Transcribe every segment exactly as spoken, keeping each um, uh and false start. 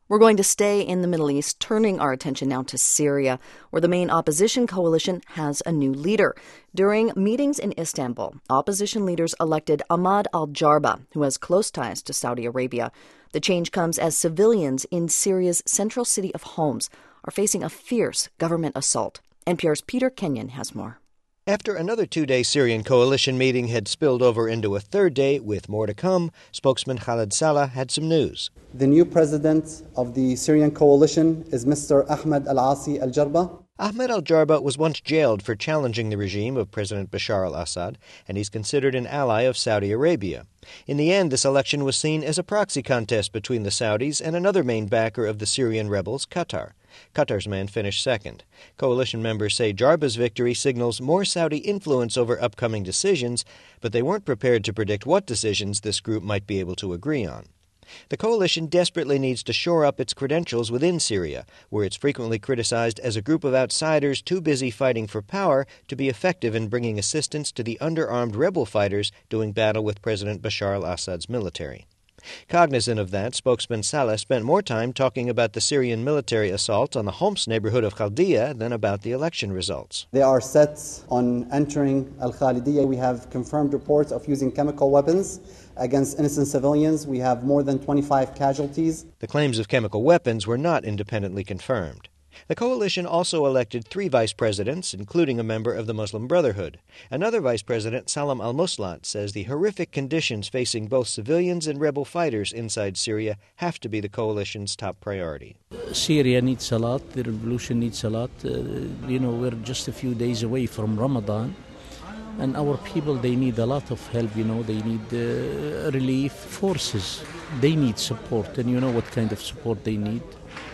We're going to stay in the Middle East, turning our attention now to Syria, where the main opposition coalition has a new leader. During meetings in Istanbul, opposition leaders elected Ahmad al-Jarba, who has close ties to Saudi Arabia. The change comes as civilians in Syria's central city of Homs are facing a fierce government assault. N P R's Peter Kenyon has more. After another two-day Syrian coalition meeting had spilled over into a third day with more to come, spokesman Khaled Salah had some news. The new president of the Syrian coalition is Mister Ahmed al-Asi al-Jarba. Ahmed al-Jarba was once jailed for challenging the regime of President Bashar al-Assad, and he's considered an ally of Saudi Arabia. In the end, this election was seen as a proxy contest between the Saudis and another main backer of the Syrian rebels, Qatar. Qatar's man finished second. Coalition members say Jarba's victory signals more Saudi influence over upcoming decisions, but they weren't prepared to predict what decisions this group might be able to agree on. The coalition desperately needs to shore up its credentials within Syria, where it's frequently criticized as a group of outsiders too busy fighting for power to be effective in bringing assistance to the underarmed rebel fighters doing battle with President Bashar al-Assad's military. Cognizant of that, spokesman Salah spent more time talking about the Syrian military assault on the Homs neighborhood of Khaldiya than about the election results. They are set on entering al-Khalidiyya. We have confirmed reports of using chemical weapons against innocent civilians. We have more than twenty-five casualties. The claims of chemical weapons were not independently confirmed. The coalition also elected three vice presidents, including a member of the Muslim Brotherhood. Another vice president, Salam al-Muslat, says the horrific conditions facing both civilians and rebel fighters inside Syria have to be the coalition's top priority. Syria needs a lot. The revolution needs a lot. Uh, you know, we're just a few days away from Ramadan. And our people, they need a lot of help, you know, they need uh, relief forces. They need support, and you know what kind of support they need.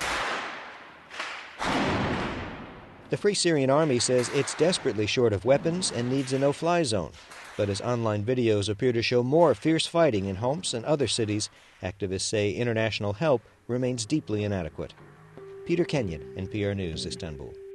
The Free Syrian Army says it's desperately short of weapons and needs a no-fly zone. But as online videos appear to show more fierce fighting in Homs and other cities, activists say international help remains deeply inadequate. Peter Kenyon, N P R News, Istanbul.